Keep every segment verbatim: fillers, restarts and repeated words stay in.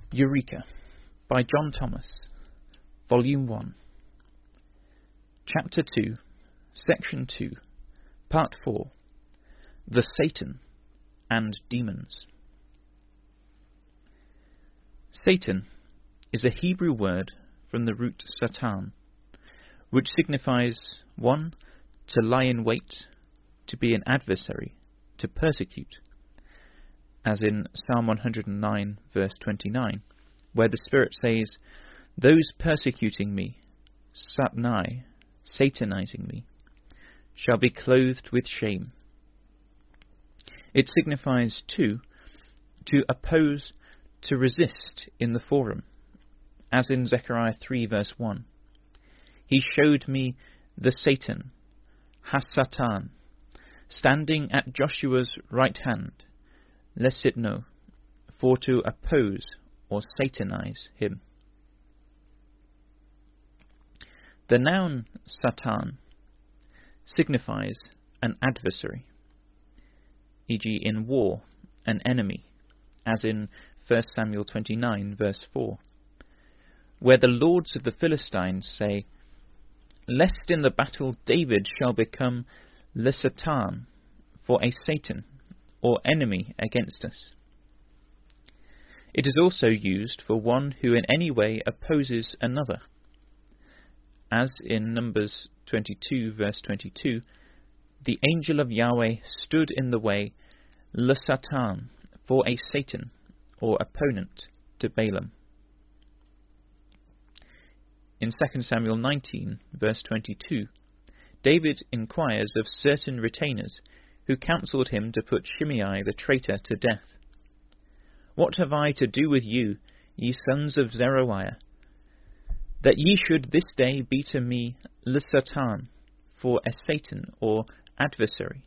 Eureka by John Thomas, Volume one, Chapter two, Section two, Part four, The Satan and Demons. Satan is a Hebrew word from the root Satan, which signifies one, to lie in wait, to be an adversary, to persecute, as in Psalm one hundred nine, verse twenty-nine, where the Spirit says, "Those persecuting me, Satnai, satanizing me, shall be clothed with shame." It signifies, too, to oppose, to resist in the forum, as in Zechariah three, verse one. He showed me the Satan, Has-Satan, standing at Joshua's right hand, Lesitno, for to oppose or satanize him. The noun Satan signifies an adversary, for example in war, an enemy, as in First Samuel twenty-nine, verse four, where the lords of the Philistines say, "Lest in the battle David shall become Lesatan, for a Satan, or enemy against us." It is also used for one who in any way opposes another, as in Numbers twenty-two, verse twenty-two, "The angel of Yahweh stood in the way, Lesatan, for a Satan, or opponent to Balaam." In Second Samuel nineteen, verse twenty-two, David inquires of certain retainers who counselled him to put Shimei the traitor to death. "What have I to do with you, ye sons of Zeruiah, that ye should this day be to me Lesatan, for a Satan or adversary?"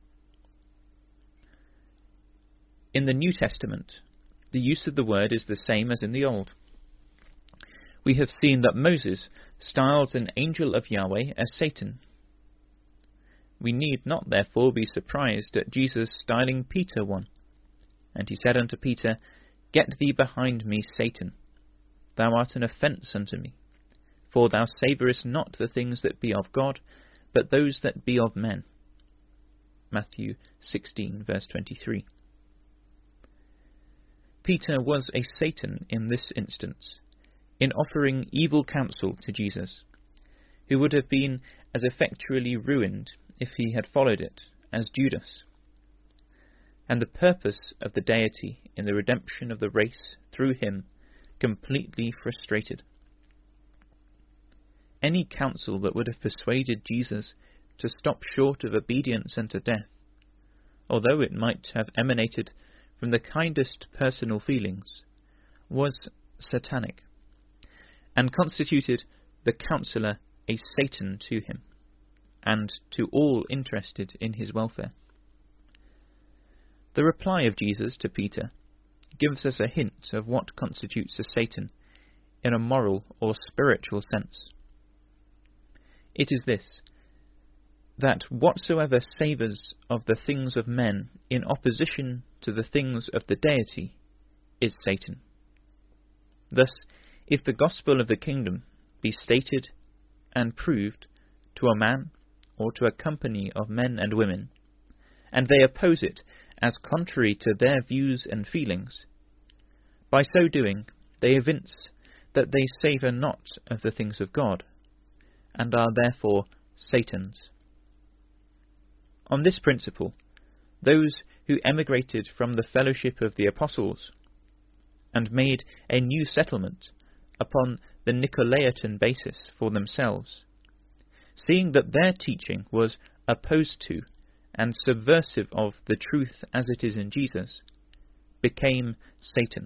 In the New Testament, the use of the word is the same as in the Old. We have seen that Moses styles an angel of Yahweh as Satan. We need not therefore be surprised at Jesus styling Peter one. "And he said unto Peter, Get thee behind me, Satan. Thou art an offence unto me. For thou savourest not the things that be of God, but those that be of men." Matthew sixteen, verse twenty-three. Peter was a Satan in this instance, in offering evil counsel to Jesus, who would have been as effectually ruined if he had followed it as Judas, and the purpose of the deity in the redemption of the race through him completely frustrated. Any counsel that would have persuaded Jesus to stop short of obedience unto death, although it might have emanated from the kindest personal feelings, was satanic, and constituted the counsellor a Satan to him, and to all interested in his welfare. The reply of Jesus to Peter gives us a hint of what constitutes a Satan in a moral or spiritual sense. It is this, that whatsoever savours of the things of men in opposition to the things of the deity is Satan. Thus, if the gospel of the kingdom be stated and proved to a man or to a company of men and women, and they oppose it as contrary to their views and feelings, by so doing they evince that they savour not of the things of God, and are therefore Satans. On this principle, those who emigrated from the fellowship of the apostles, and made a new settlement upon the Nicolaitan basis for themselves, seeing that their teaching was opposed to and subversive of the truth as it is in Jesus, became Satan.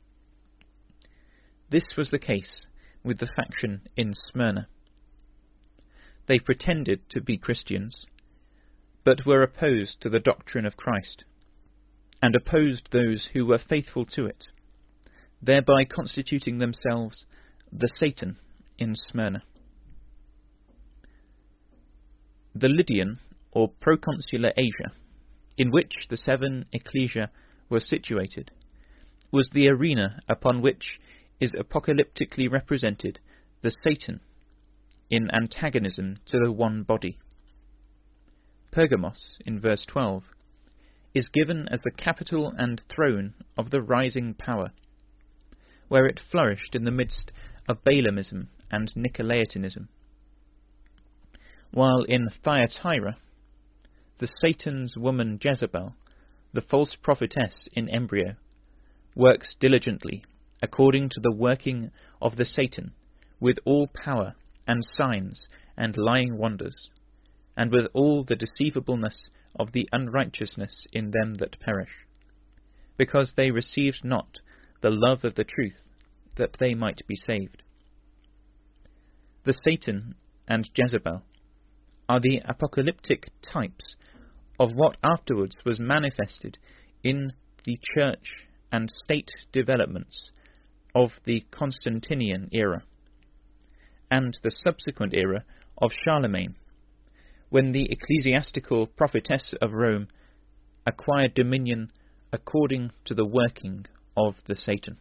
This was the case with the faction in Smyrna. They pretended to be Christians, but were opposed to the doctrine of Christ, and opposed those who were faithful to it, thereby constituting themselves the Satan in Smyrna. The Lydian, or proconsular Asia, in which the seven ecclesia were situated, was the arena upon which is apocalyptically represented the Satan in antagonism to the one body. Pergamos, in verse twelve, is given as the capital and throne of the rising power, where it flourished in the midst of Balaamism and Nicolaitanism, while in Thyatira, the Satan's woman Jezebel, the false prophetess in embryo, works diligently according to the working of the Satan, with all power and signs and lying wonders, and with all the deceivableness of the unrighteousness in them that perish, because they received not the love of the truth, that they might be saved. The Satan and Jezebel are the apocalyptic types of what afterwards was manifested in the church and state developments of the Constantinian era, and the subsequent era of Charlemagne, when the ecclesiastical prophetess of Rome acquired dominion according to the working of the Satan.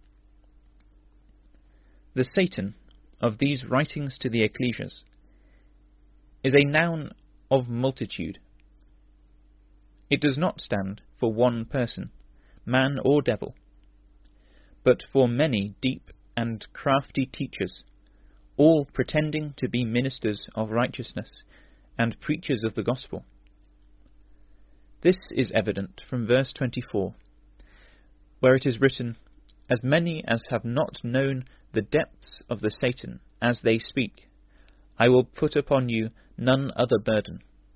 The Satan of these writings to the ecclesias is a noun of multitude. It does not stand for one person, man or devil, but for many deep and crafty teachers, all pretending to be ministers of righteousness and preachers of the gospel. This is evident from verse twenty-four, where it is written, "As many as have not known the depths of the Satan as they speak, I will put upon you none other burden."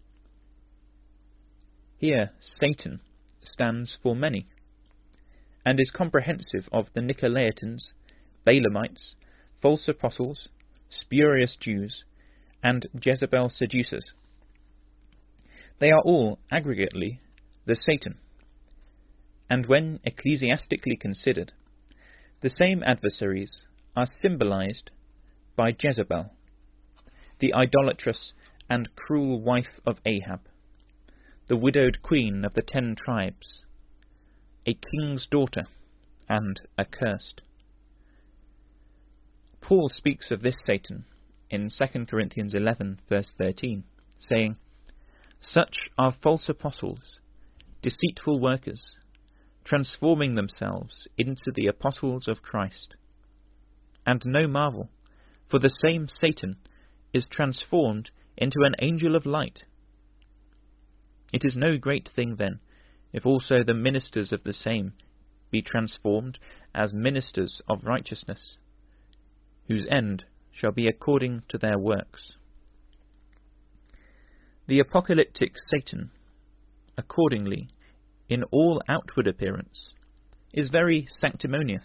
Here Satan stands for many, and is comprehensive of the Nicolaitans, Balaamites, false apostles, spurious Jews, and Jezebel seducers. They are all aggregately the Satan, and when ecclesiastically considered, the same adversaries are symbolized by Jezebel, the idolatrous and cruel wife of Ahab, the widowed queen of the ten tribes, a king's daughter, and accursed. Paul speaks of this Satan in Second Corinthians eleven, verse thirteen, saying, "Such are false apostles, deceitful workers, transforming themselves into the apostles of Christ. And no marvel, for the same Satan is transformed into an angel of light. It is no great thing then, if also the ministers of the same be transformed as ministers of righteousness, whose end shall be according to their works." The apocalyptic Satan, accordingly, in all outward appearance, is very sanctimonious.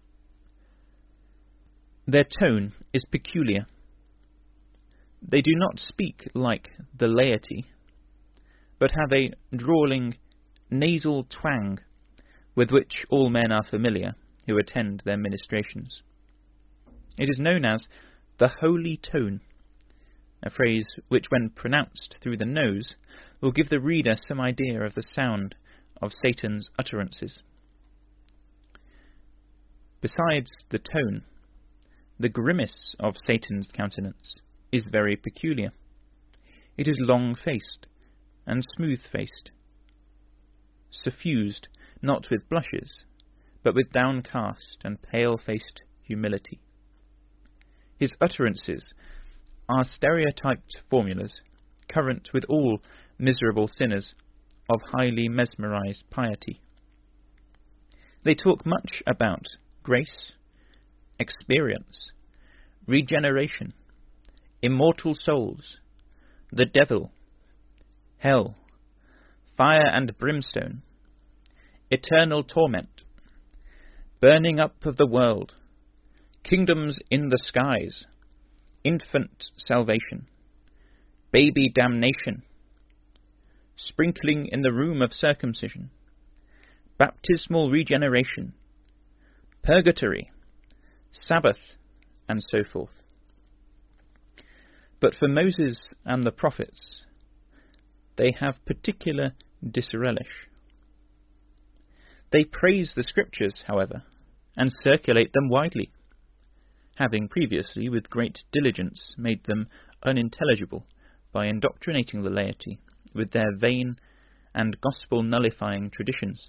Their tone is peculiar. They do not speak like the laity, but have a drawling, nasal twang with which all men are familiar who attend their ministrations. It is known as the holy tone, a phrase which, when pronounced through the nose, will give the reader some idea of the sound of Satan's utterances. Besides the tone, the grimace of Satan's countenance is very peculiar. It is long-faced and smooth-faced, suffused not with blushes, but with downcast and pale-faced humility. His utterances are stereotyped formulas current with all miserable sinners of highly mesmerized piety. They talk much about grace, experience, regeneration, immortal souls, the devil, hell, fire and brimstone, eternal torment, burning up of the world, kingdoms in the skies, infant salvation, baby damnation, sprinkling in the room of circumcision, baptismal regeneration, purgatory, Sabbath, and so forth. But for Moses and the prophets, they have particular disrelish. They praise the Scriptures, however, and circulate them widely, having previously with great diligence made them unintelligible by indoctrinating the laity with their vain and gospel-nullifying traditions.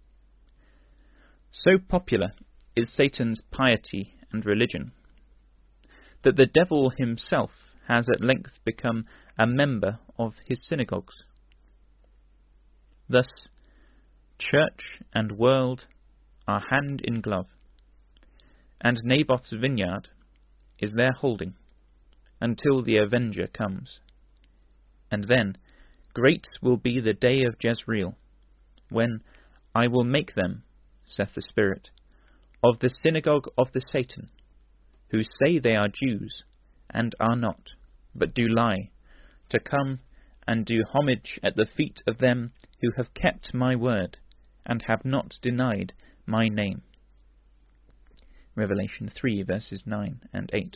So popular is Satan's piety and religion, that the devil himself has at length become a member of his synagogues. Thus, church and world are hand in glove, and Naboth's vineyard is their holding, until the avenger comes. And then great will be the day of Jezreel, when I will make them, saith the Spirit, of the synagogue of the Satan, who say they are Jews, and are not, but do lie, to come and do homage at the feet of them who have kept my word, and have not denied my name. Revelation three, verses nine and eight.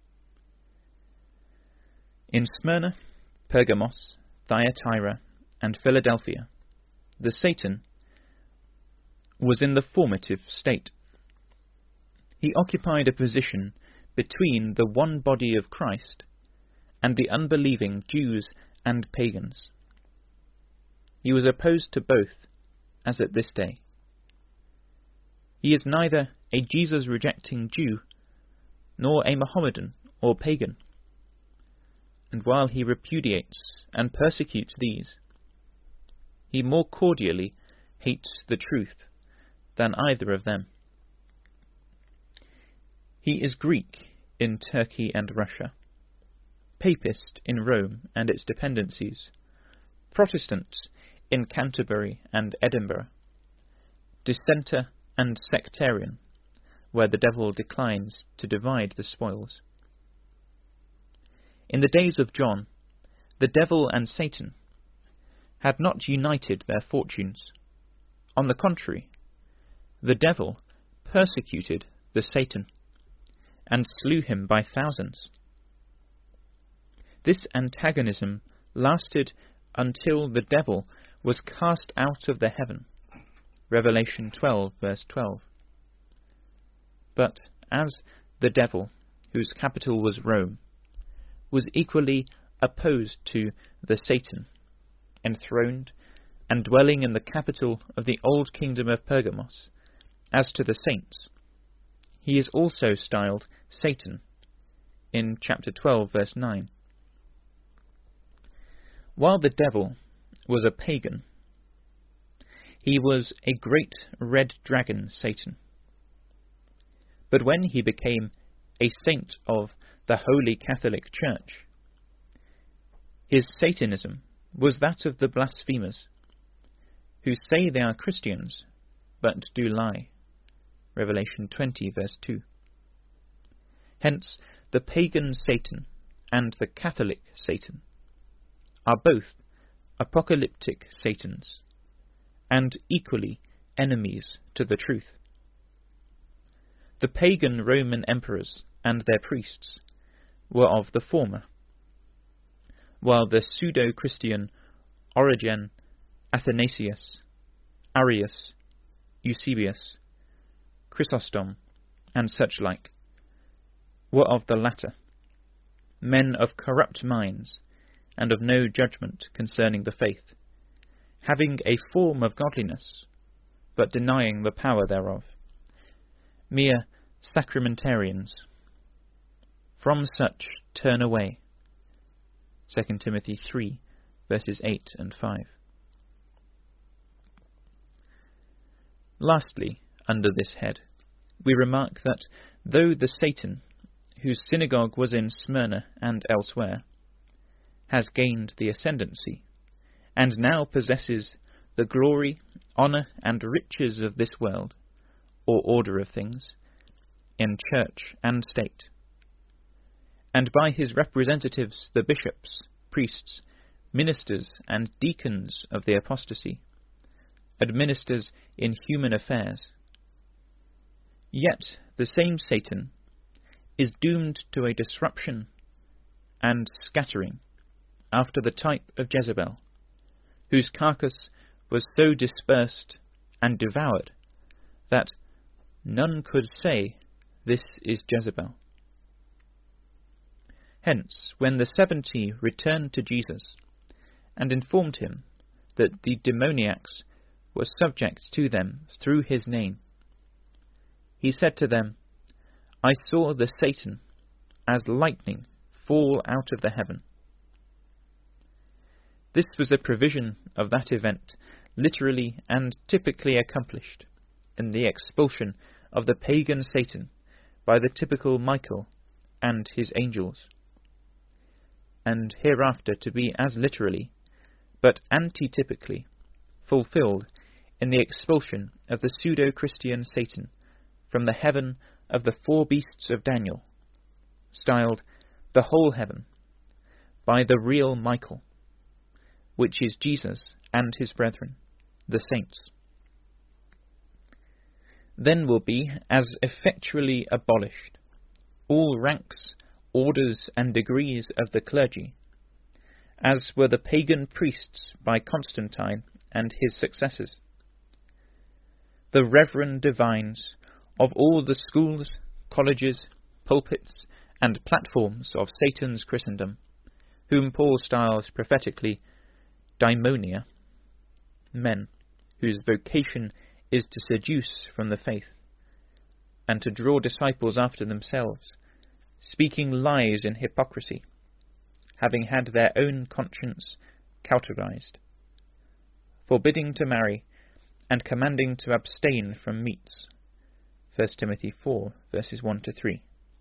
In Smyrna, Pergamos, Thyatira, and Philadelphia, the Satan was in the formative state. He occupied a position between the one body of Christ and the unbelieving Jews and pagans. He was opposed to both, as at this day. He is neither a Jesus-rejecting Jew nor a Mohammedan or pagan, and while he repudiates and persecutes these, he more cordially hates the truth than either of them. He is Greek in Turkey and Russia, Papist in Rome and its dependencies, Protestant in Canterbury and Edinburgh, Dissenter and sectarian, where the devil declines to divide the spoils. In the days of John, the devil and Satan had not united their fortunes. On the contrary, the devil persecuted the Satan and slew him by thousands. This antagonism lasted until the devil was cast out of the heaven. Revelation twelve, verse twelve. But as the devil, whose capital was Rome, was equally opposed to the Satan, enthroned and dwelling in the capital of the old kingdom of Pergamos, as to the saints, he is also styled Satan in chapter twelve, verse nine. While the devil was a pagan, he was a great red dragon, Satan. But when he became a saint of the Holy Catholic Church, his Satanism was that of the blasphemers, who say they are Christians, but do lie. Revelation twenty, verse two. Hence, the pagan Satan and the Catholic Satan are both apocalyptic Satans, and equally enemies to the truth. The pagan Roman emperors and their priests were of the former, while the pseudo-Christian Origen, Athanasius, Arius, Eusebius, Chrysostom, and such like, were of the latter, men of corrupt minds and of no judgment concerning the faith, having a form of godliness, but denying the power thereof, mere sacramentarians. From such turn away. Second Timothy three, verses eight and five. Lastly, under this head, we remark that though the Satan, whose synagogue was in Smyrna and elsewhere, has gained the ascendancy, and now possesses the glory, honour, and riches of this world, or order of things, in church and state, and by his representatives the bishops, priests, ministers, and deacons of the apostasy, administers in human affairs. Yet the same Satan is doomed to a disruption and scattering after the type of Jezebel, whose carcass was so dispersed and devoured that none could say, "This is Jezebel." Hence, when the seventy returned to Jesus and informed him that the demoniacs were subject to them through his name, he said to them, "I saw the Satan as lightning fall out of the heaven." This was a provision of that event, literally and typically accomplished in the expulsion of the pagan Satan by the typical Michael and his angels, and hereafter to be as literally, but antitypically, fulfilled in the expulsion of the pseudo-Christian Satan from the heaven of the four beasts of Daniel, styled the whole heaven, by the real Michael, which is Jesus and his brethren, the saints. Then will be as effectually abolished all ranks, orders, and degrees of the clergy, as were the pagan priests by Constantine and his successors. The reverend divines of all the schools, colleges, pulpits, and platforms of Satan's Christendom, whom Paul styles prophetically daimonia, men whose vocation is to seduce from the faith, and to draw disciples after themselves, speaking lies in hypocrisy, having had their own conscience cauterized, forbidding to marry, and commanding to abstain from meats. First Timothy four, verses one to three.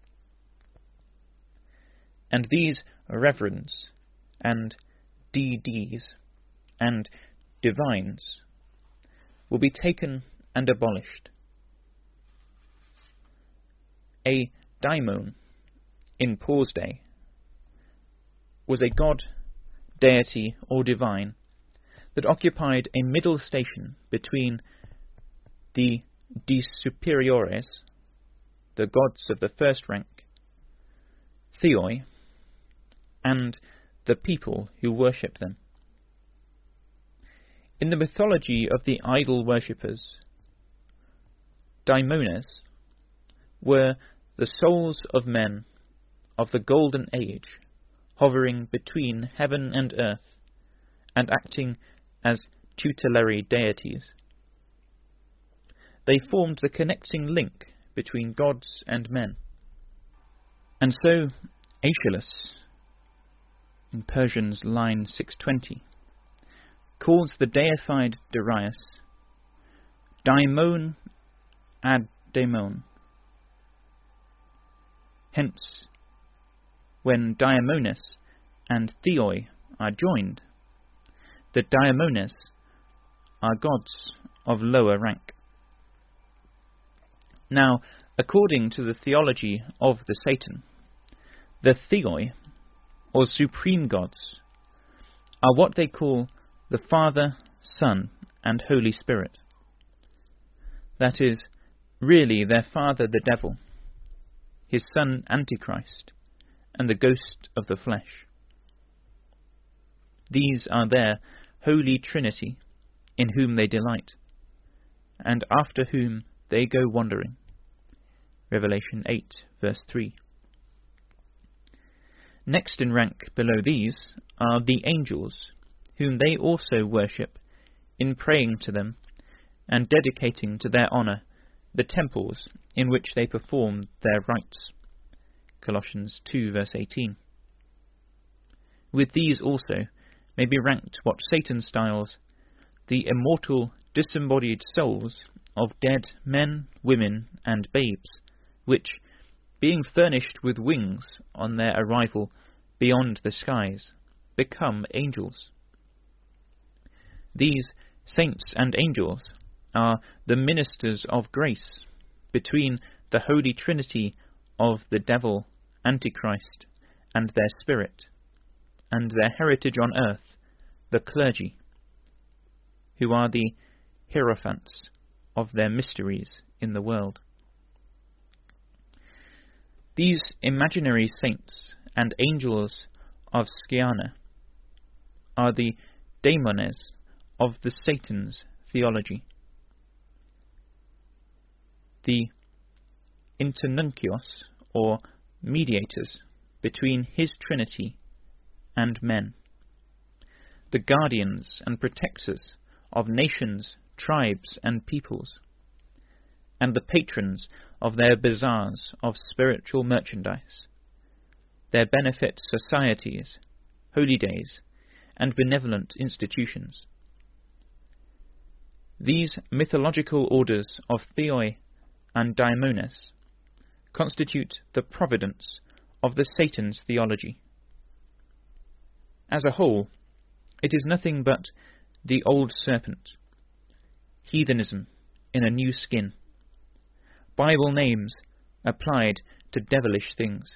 And these reverends, and D Ds, and divines will be taken and abolished. A daimon in Paul's day was a god, deity, or divine that occupied a middle station between the de superiores, the gods of the first rank, theoi, and the people who worship them. In the mythology of the idol worshippers, daimones were the souls of men of the golden age, hovering between heaven and earth, and acting as tutelary deities. They formed the connecting link between gods and men. And so Aeschylus, in Persian's line six twenty, calls the deified Darius daimon ad daimon. Hence, when daimones and theoi are joined, the daimones are gods of lower rank. Now, according to the theology of the Satan, the theoi, or supreme gods, are what they call the Father, Son, and Holy Spirit. That is, really their father the devil, his son Antichrist, and the ghost of the flesh. These are their Holy Trinity, in whom they delight, and after whom they go wandering. Revelation eight, verse three. Next in rank below these are the angels, whom they also worship, in praying to them, and dedicating to their honour the temples in which they perform their rites. Colossians two, verse eighteen. With these also may be ranked what Satan styles the immortal disembodied souls of dead men, women, and babes, which, being furnished with wings on their arrival beyond the skies, become angels. These saints and angels are the ministers of grace between the Holy Trinity of the devil, Antichrist, and their spirit, and their heritage on earth, the clergy, who are the hierophants of their mysteries in the world. These imaginary saints and angels of Skiana are the daimones of the Satan's theology. the internuncios, or mediators, between his Trinity and men, the guardians and protectors of nations, tribes, and peoples, and the patrons of their bazaars of spiritual merchandise, their benefit societies, holy days, and benevolent institutions. These mythological orders of Theoi and Daimones constitute the providence of the Satan's theology. As a whole, it is nothing but the old serpent, heathenism in a new skin, Bible names applied to devilish things.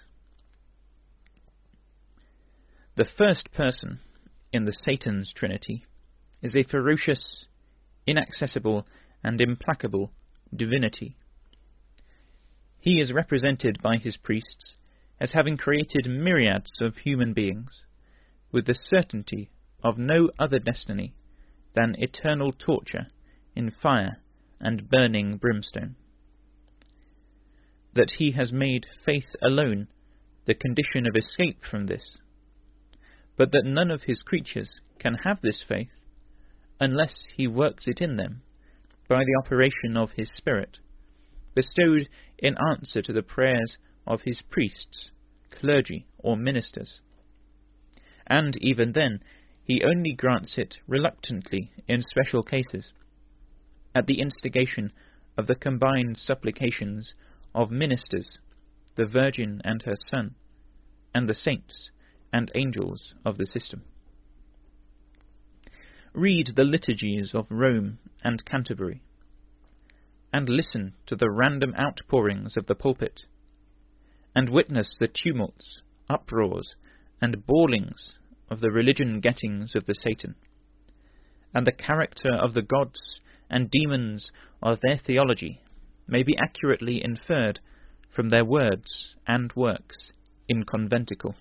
The first person in the Satan's Trinity is a ferocious, inaccessible, and implacable divinity. He is represented by his priests as having created myriads of human beings with the certainty of no other destiny than eternal torture in fire and burning brimstone. That he has made faith alone the condition of escape from this, but that none of his creatures can have this faith unless he works it in them by the operation of his Spirit, bestowed in answer to the prayers of his priests, clergy, or ministers. And even then, he only grants it reluctantly in special cases, at the instigation of the combined supplications of ministers, the Virgin and her Son, and the saints and angels of the system. Read the liturgies of Rome and Canterbury, and listen to the random outpourings of the pulpit, and witness the tumults, uproars, and bawlings of the religion-gettings of the Satan, and the character of the gods and demons of their theology may be accurately inferred from their words and works in conventicle.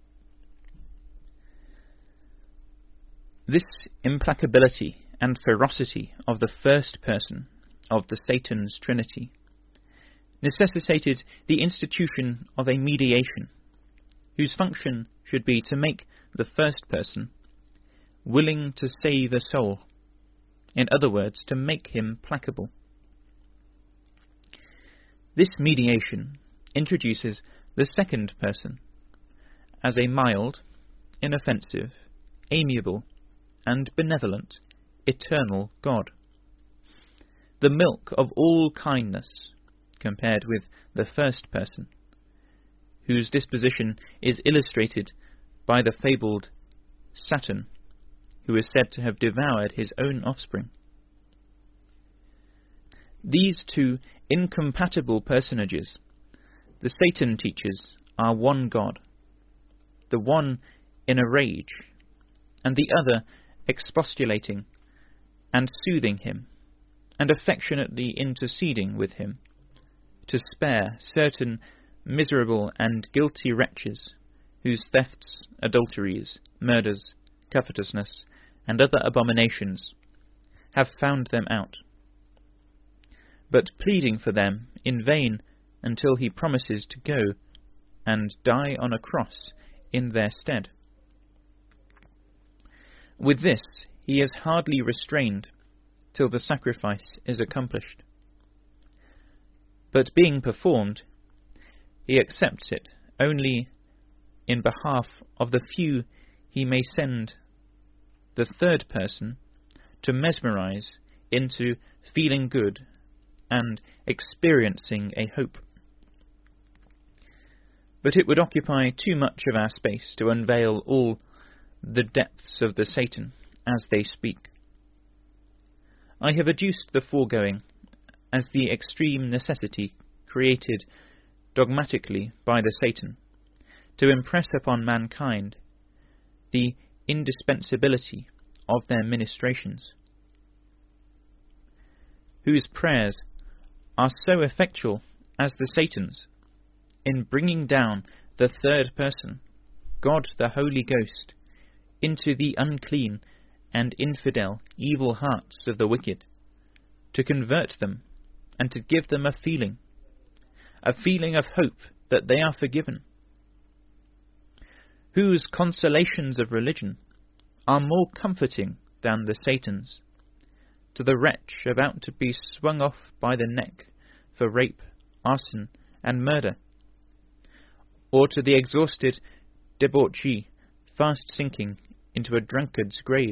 This implacability and ferocity of the first person of the Satan's Trinity necessitated the institution of a mediation, whose function should be to make the first person willing to save a soul, in other words, to make him placable. This mediation introduces the second person as a mild, inoffensive, amiable, and benevolent, eternal God, the milk of all kindness, compared with the first person, whose disposition is illustrated by the fabled Saturn, who is said to have devoured his own offspring. These two incompatible personages, the Satan teaches, are one God, the one in a rage, and the other expostulating and soothing him, and affectionately interceding with him, to spare certain miserable and guilty wretches whose thefts, adulteries, murders, covetousness, and other abominations have found them out, but pleading for them in vain until he promises to go and die on a cross in their stead. With this he is hardly restrained till the sacrifice is accomplished. But being performed, he accepts it only in behalf of the few he may send the third person to mesmerize into feeling good and experiencing a hope. But it would occupy too much of our space to unveil all the depths of the Satan as they speak. I have adduced the foregoing as the extreme necessity created dogmatically by the Satan to impress upon mankind the indispensability of their ministrations, whose prayers are so effectual as the Satan's in bringing down the third person, God the Holy Ghost, into the unclean and infidel evil hearts of the wicked, to convert them and to give them a feeling, a feeling of hope that they are forgiven. Whose consolations of religion are more comforting than the Satan's, to the wretch about to be swung off by the neck for rape, arson, and murder, or to the exhausted debauchee fast sinking into a drunkard's grave?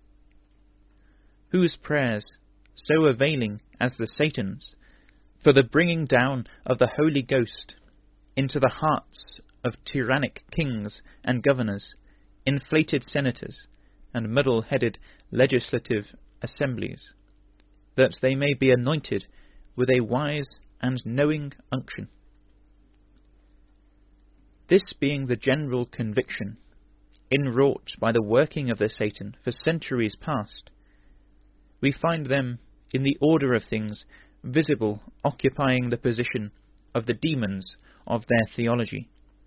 Whose prayers, so availing as the Satan's, for the bringing down of the Holy Ghost into the hearts of tyrannic kings and governors, inflated senators, and muddle-headed legislative assemblies, that they may be anointed with a wise and knowing unction. This being the general conviction, inwrought by the working of the Satan for centuries past, we find them, in the order of things, visible occupying the position of the demons of their theology.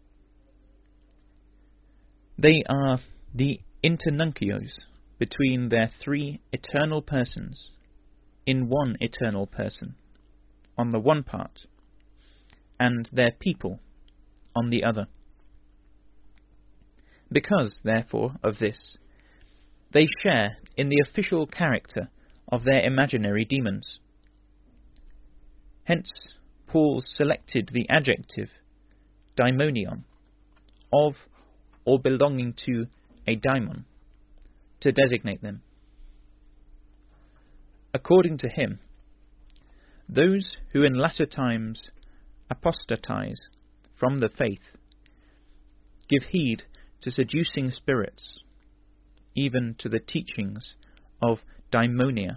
They are the internuncios between their three eternal persons in one eternal person, on the one part, and their people on the other. Because, therefore, of this, they share in the official character of their imaginary demons. Hence, Paul selected the adjective daimonion, of or belonging to a daimon, to designate them. According to him, those who in latter times apostatize from the faith give heed to seducing spirits, even to the teachings of daimonia.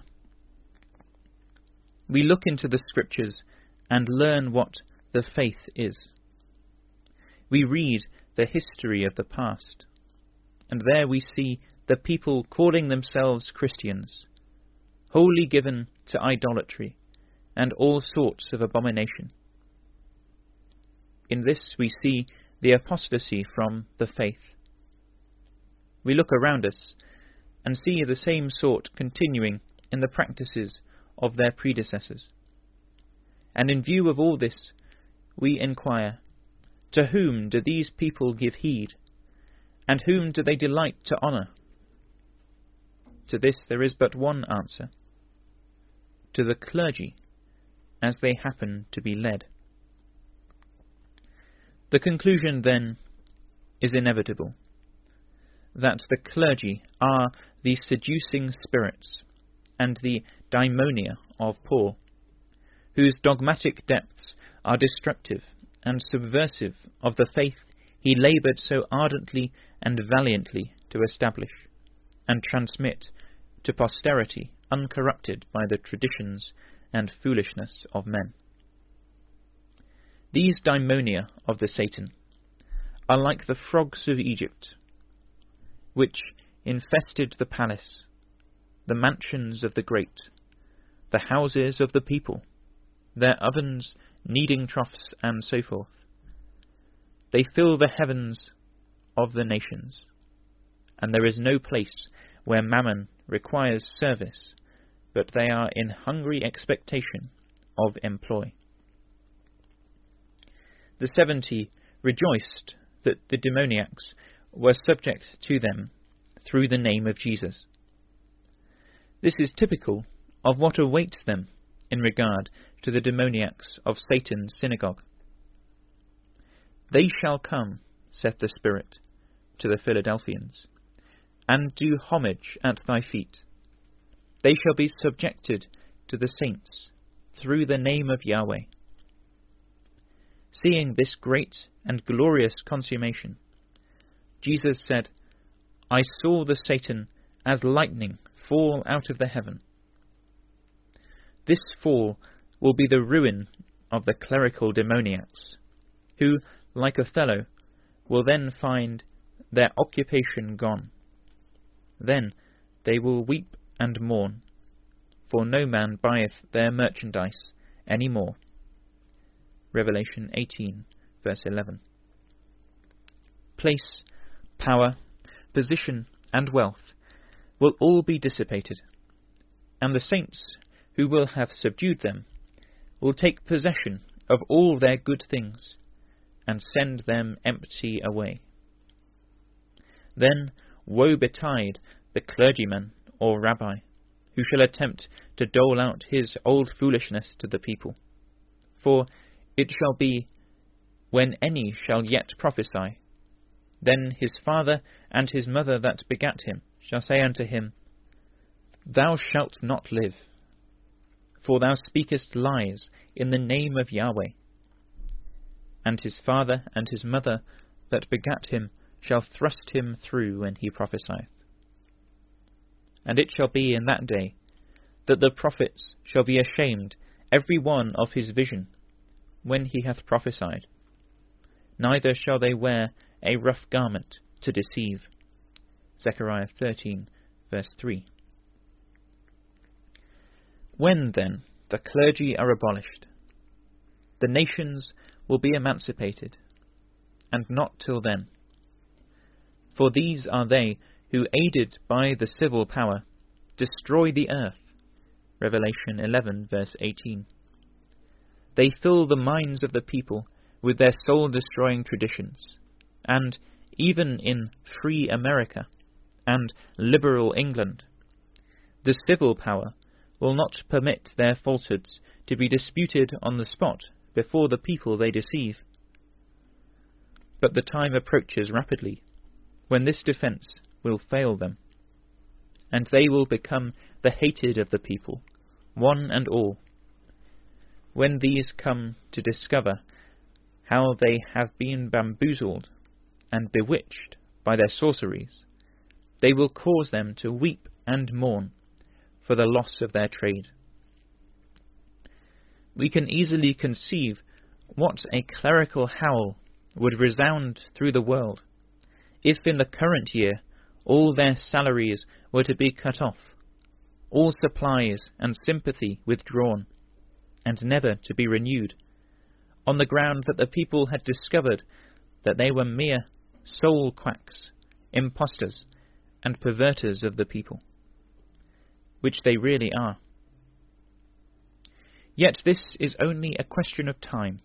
We look into the Scriptures and learn what the faith is. We read the history of the past, and there we see the people calling themselves Christians, wholly given to idolatry and all sorts of abomination. In this we see the apostasy from the faith. We look around us and see the same sort continuing in the practices of their predecessors. And in view of all this, we inquire, to whom do these people give heed, and whom do they delight to honour? To this there is but one answer: to the clergy, as they happen to be led. The conclusion, then, is inevitable, that the clergy are the seducing spirits and the daimonia of Paul, whose dogmatic depths are destructive and subversive of the faith he laboured so ardently and valiantly to establish and transmit to posterity uncorrupted by the traditions and foolishness of men. These daimonia of the Satan are like the frogs of Egypt, which infested the palace, the mansions of the great, the houses of the people, their ovens, kneading troughs, and so forth. They fill the heavens of the nations, and there is no place where mammon requires service, but they are in hungry expectation of employ. The seventy rejoiced that the demoniacs were subject to them through the name of Jesus. This is typical of what awaits them in regard to the demoniacs of Satan's synagogue. They shall come, saith the Spirit to the Philadelphians, and do homage at thy feet. They shall be subjected to the saints through the name of Yahweh. Seeing this great and glorious consummation, Jesus said, I saw the Satan as lightning fall out of the heaven. This fall will be the ruin of the clerical demoniacs, who, like Othello, will then find their occupation gone. Then they will weep and mourn, for no man buyeth their merchandise any more. Revelation eighteen, verse eleven. Place, power, position, and wealth will all be dissipated, and the saints who will have subdued them will take possession of all their good things, and send them empty away. Then woe betide the clergyman or rabbi, who shall attempt to dole out his old foolishness to the people. For it shall be, when any shall yet prophesy, then his father and his mother that begat him shall say unto him, Thou shalt not live, for thou speakest lies in the name of Yahweh. And his father and his mother that begat him shall thrust him through when he prophesieth. And it shall be in that day that the prophets shall be ashamed every one of his vision, when he hath prophesied. Neither shall they wear a rough garment to deceive. Zechariah thirteen, verse three. When, then, the clergy are abolished, the nations will be emancipated, and not till then. For these are they who, aided by the civil power, destroy the earth. Revelation eleven, verse eighteen. They fill the minds of the people with their soul-destroying traditions, and even in free America and liberal England, the civil power will not permit their falsehoods to be disputed on the spot before the people they deceive. But the time approaches rapidly when this defence will fail them, and they will become the hated of the people, one and all. When these come to discover how they have been bamboozled and bewitched by their sorceries, they will cause them to weep and mourn for the loss of their trade. We can easily conceive what a clerical howl would resound through the world if in the current year all their salaries were to be cut off, all supplies and sympathy withdrawn, and never to be renewed, on the ground that the people had discovered that they were mere soul quacks, impostors, and perverters of the people, which they really are. Yet this is only a question of time.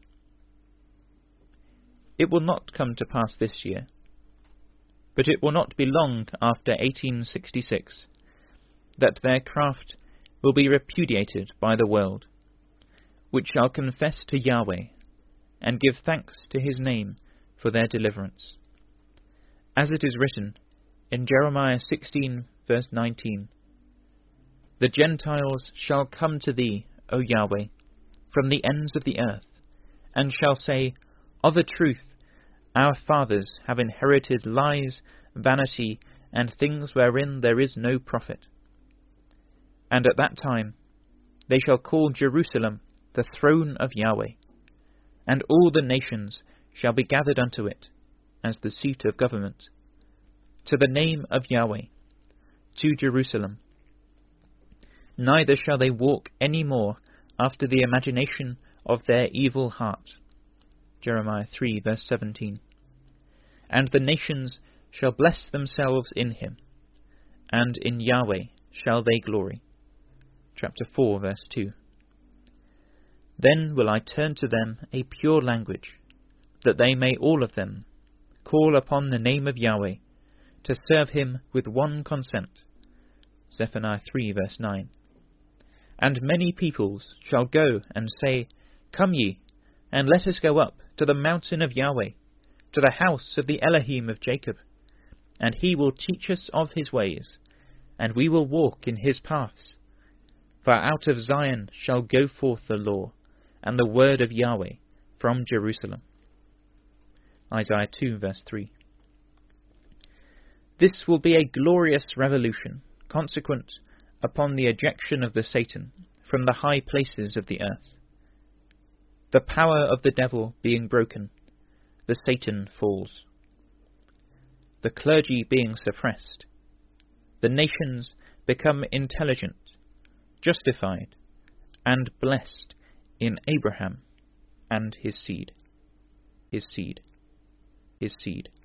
It will not come to pass this year, but it will not be long after eighteen sixty-six that their craft will be repudiated by the world, which shall confess to Yahweh and give thanks to his name for their deliverance. As it is written in Jeremiah sixteen, verse nineteen, The Gentiles shall come to thee, O Yahweh, from the ends of the earth, and shall say, Of a truth, our fathers have inherited lies, vanity, and things wherein there is no profit. And at that time they shall call Jerusalem the throne of Yahweh, and all the nations shall be gathered unto it as the seat of government, to the name of Yahweh, to Jerusalem. Neither shall they walk any more after the imagination of their evil heart. Jeremiah three, verse seventeen. And the nations shall bless themselves in him, and in Yahweh shall they glory. Chapter four, verse two. Then will I turn to them a pure language, that they may all of them call upon the name of Yahweh, to serve him with one consent. Zephaniah three, verse nine. And many peoples shall go and say, Come ye, and let us go up to the mountain of Yahweh, to the house of the Elohim of Jacob, and he will teach us of his ways, and we will walk in his paths. For out of Zion shall go forth the law, and the word of Yahweh from Jerusalem. Isaiah two, verse three. This will be a glorious revolution, consequent upon the ejection of the Satan from the high places of the earth. The power of the devil being broken, the Satan falls. The clergy being suppressed, the nations become intelligent, justified, and blessed in Abraham and his seed, his seed, his seed.